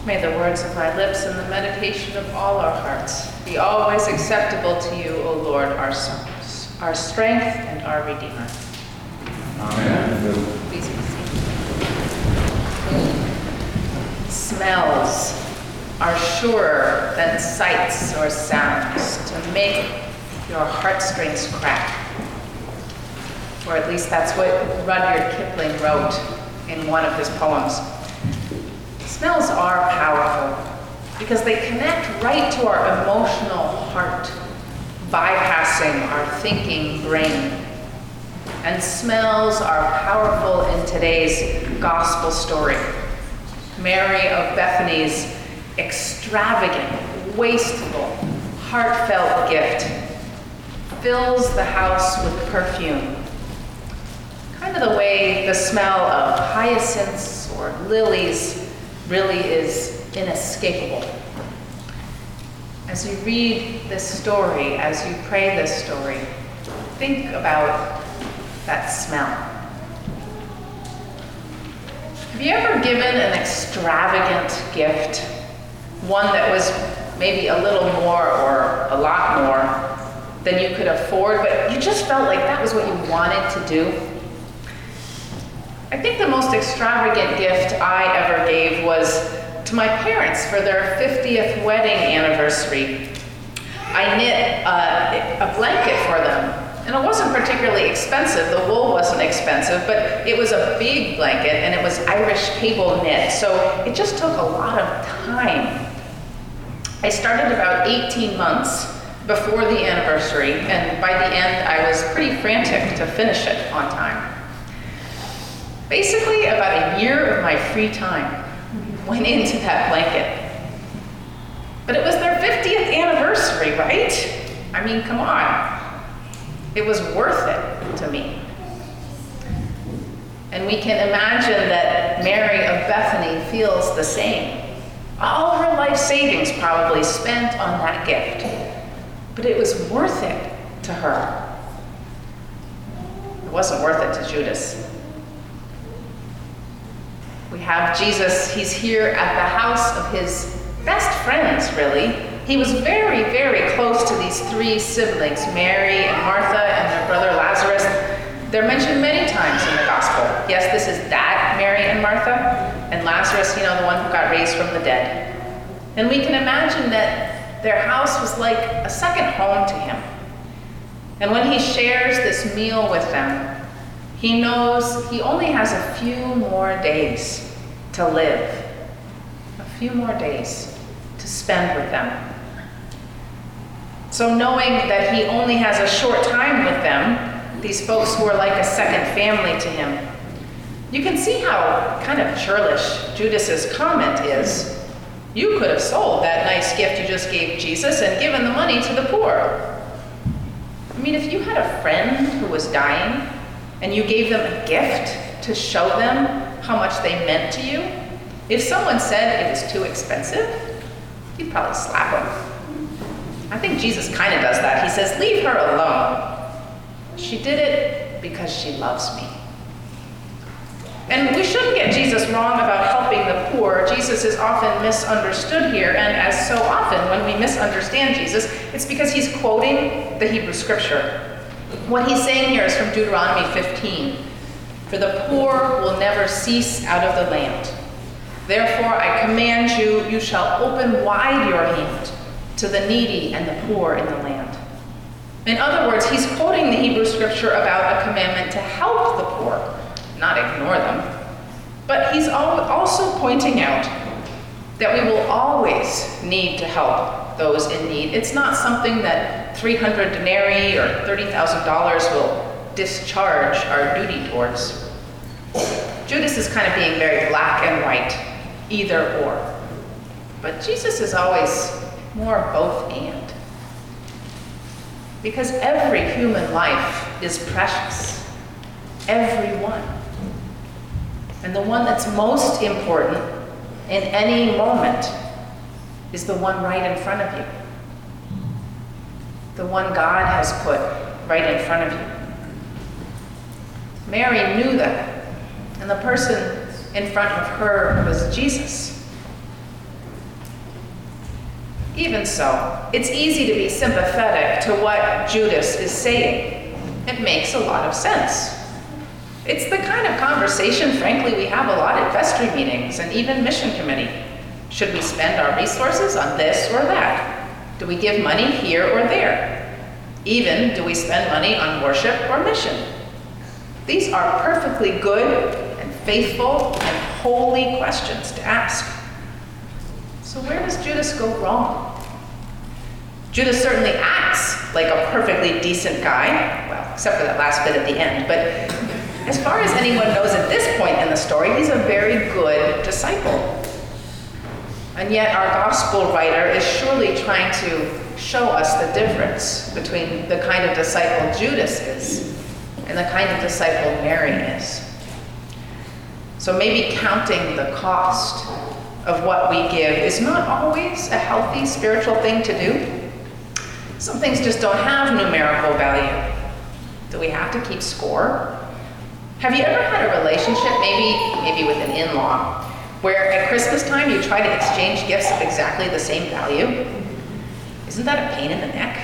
May the words of my lips and the meditation of all our hearts be always acceptable to you, O Lord, our strength and our Redeemer. Amen. Please be seated. Smells are surer than sights or sounds to make your heartstrings crack. Or at least that's what Rudyard Kipling wrote in one of his poems. Smells are powerful because they connect right to our emotional heart, bypassing our thinking brain. And smells are powerful in today's gospel story. Mary of Bethany's extravagant, wasteful, heartfelt gift fills the house with perfume. Kind of the way the smell of hyacinths or lilies really is inescapable. As you read this story, as you pray this story, think about that smell. Have you ever given an extravagant gift? One that was maybe a little more or a lot more than you could afford, but you just felt like that was what you wanted to do? I think the most extravagant gift I ever gave was to my parents for their 50th wedding anniversary. I knit a blanket for them, and it wasn't particularly expensive. The wool wasn't expensive, but it was a big blanket, and it was Irish cable knit, so it just took a lot of time. I started about 18 months before the anniversary, and by the end, I was pretty frantic to finish it on time. Basically, about a year of my free time went into that blanket. But it was their 50th anniversary, right? I mean, come on. It was worth it to me. And we can imagine that Mary of Bethany feels the same. All her life savings probably spent on that gift. But it was worth it to her. It wasn't worth it to Judas. We have Jesus, he's here at the house of his best friends, really. He was very, very close to these three siblings, Mary and Martha and their brother Lazarus. They're mentioned many times in the gospel. Yes, this is that Mary and Martha, and Lazarus, the one who got raised from the dead. And we can imagine that their house was like a second home to him. And when he shares this meal with them, he knows he only has a few more days to live, a few more days to spend with them. So knowing that he only has a short time with them, these folks who are like a second family to him, you can see how kind of churlish Judas's comment is. You could have sold that nice gift you just gave Jesus and given the money to the poor. I mean, if you had a friend who was dying, and you gave them a gift to show them how much they meant to you, if someone said it was too expensive, you'd probably slap them. I think Jesus kind of does that. He says, leave her alone. She did it because she loves me. And we shouldn't get Jesus wrong about helping the poor. Jesus is often misunderstood here, and as so often when we misunderstand Jesus, it's because he's quoting the Hebrew scripture. What he's saying here is from Deuteronomy 15. For the poor will never cease out of the land. Therefore I command you, you shall open wide your hand to the needy and the poor in the land. In other words, he's quoting the Hebrew scripture about a commandment to help the poor, not ignore them. But he's also pointing out that we will always need to help those in need. It's not something that 300 denarii or $30,000 will discharge our duty towards. Judas is kind of being very black and white, either or. But Jesus is always more both and. Because every human life is precious. Every one. And the one that's most important in any moment is the one right in front of you. The one God has put right in front of you. Mary knew that, and the person in front of her was Jesus. Even so, it's easy to be sympathetic to what Judas is saying. It makes a lot of sense. It's the kind of conversation, frankly, we have a lot at vestry meetings and even mission committee. Should we spend our resources on this or that? Do we give money here or there? Even, do we spend money on worship or mission? These are perfectly good and faithful and holy questions to ask. So where does Judas go wrong? Judas certainly acts like a perfectly decent guy, well, except for that last bit at the end, but as far as anyone knows at this point in the story, he's a very good disciple. And yet our gospel writer is surely trying to show us the difference between the kind of disciple Judas is and the kind of disciple Mary is. So maybe counting the cost of what we give is not always a healthy spiritual thing to do. Some things just don't have numerical value. Do we have to keep score? Have you ever had a relationship, maybe with an in-law, where at Christmas time you try to exchange gifts of exactly the same value? Isn't that a pain in the neck?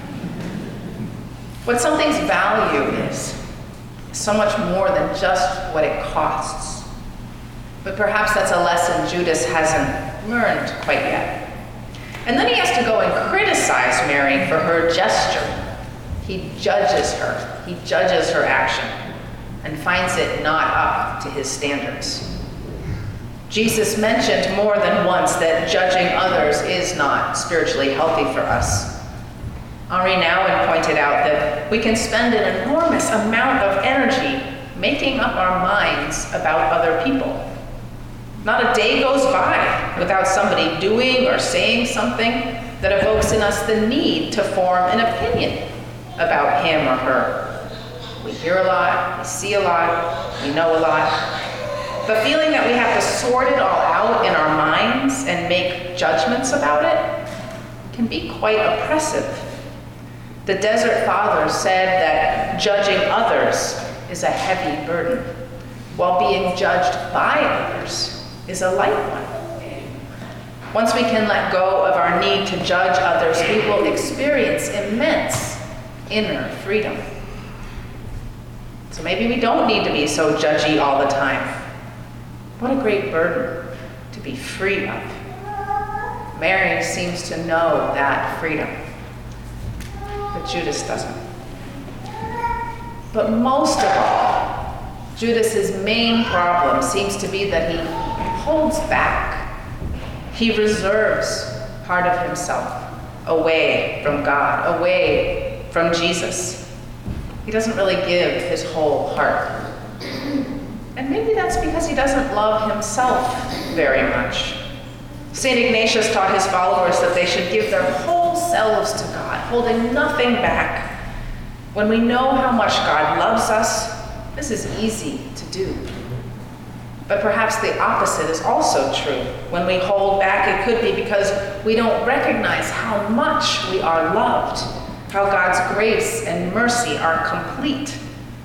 What something's value is so much more than just what it costs. But perhaps that's a lesson Judas hasn't learned quite yet. And then he has to go and criticize Mary for her gesture. He judges her action, and finds it not up to his standards. Jesus mentioned more than once that judging others is not spiritually healthy for us. Henri Nouwen pointed out that we can spend an enormous amount of energy making up our minds about other people. Not a day goes by without somebody doing or saying something that evokes in us the need to form an opinion about him or her. We hear a lot, we see a lot, we know a lot. The feeling that we have to sort it all out in our minds and make judgments about it can be quite oppressive. The Desert Fathers said that judging others is a heavy burden, while being judged by others is a light one. Once we can let go of our need to judge others, we will experience immense inner freedom. So maybe we don't need to be so judgy all the time. What a great burden to be free of. Mary seems to know that freedom, but Judas doesn't. But most of all, Judas's main problem seems to be that he holds back. He reserves part of himself away from God, away from Jesus. He doesn't really give his whole heart. And maybe that's because he doesn't love himself very much. St. Ignatius taught his followers that they should give their whole selves to God, holding nothing back. When we know how much God loves us, this is easy to do. But perhaps the opposite is also true. When we hold back, it could be because we don't recognize how much we are loved, how God's grace and mercy are complete.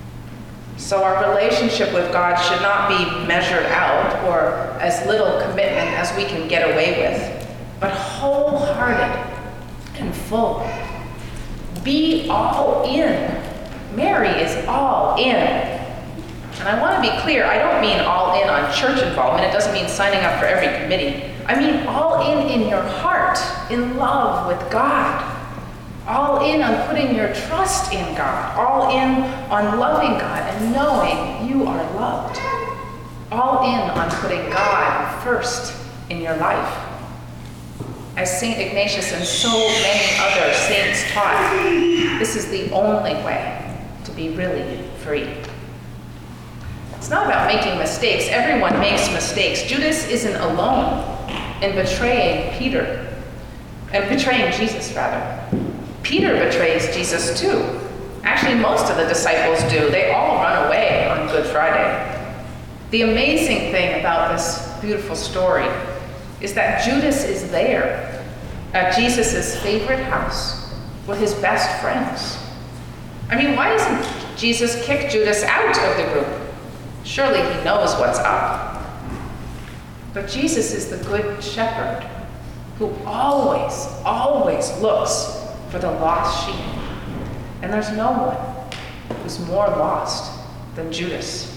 So our relationship with God should not be measured out or as little commitment as we can get away with, but wholehearted and full. Be all in. Mary is all in. And I want to be clear, I don't mean all in on church involvement. It doesn't mean signing up for every committee. I mean all in your heart, in love with God. All in on putting your trust in God. All in on loving God and knowing you are loved. All in on putting God first in your life. As St. Ignatius and so many other saints taught, this is the only way to be really free. It's not about making mistakes. Everyone makes mistakes. Judas isn't alone in betraying Peter, and betraying Jesus, rather. Peter betrays Jesus too. Actually, most of the disciples do. They all run away on Good Friday. The amazing thing about this beautiful story is that Judas is there at Jesus' favorite house with his best friends. I mean, why doesn't Jesus kick Judas out of the group? Surely he knows what's up. But Jesus is the good shepherd. who always, always looks for the lost sheep. And there's no one who's more lost than Judas.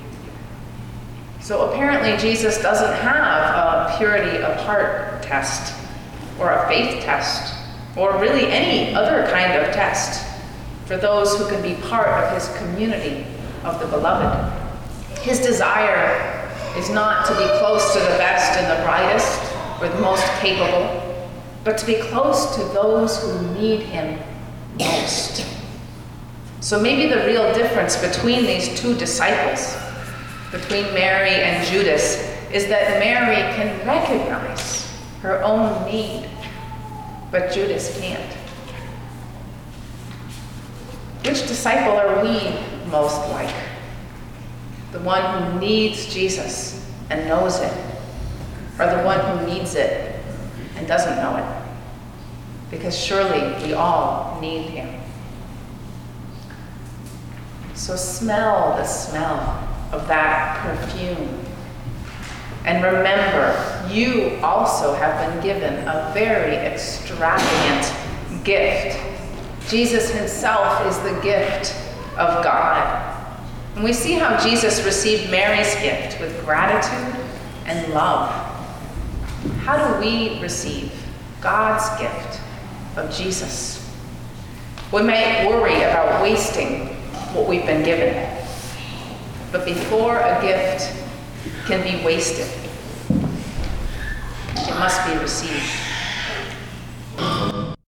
So apparently Jesus doesn't have a purity of heart test, or a faith test, or really any other kind of test for those who can be part of his community of the beloved. His desire is not to be close to the best and the brightest or the most capable, but to be close to those who need him most. So maybe the real difference between these two disciples, between Mary and Judas, is that Mary can recognize her own need, but Judas can't. Which disciple are we most like? The one who needs Jesus and knows it, or the one who needs it and doesn't know it? Because surely we all need him. So smell the smell of that perfume. And remember, you also have been given a very extravagant gift. Jesus himself is the gift of God. And we see how Jesus received Mary's gift with gratitude and love. How do we receive God's gift of Jesus? We may worry about wasting what we've been given. But before a gift can be wasted, it must be received.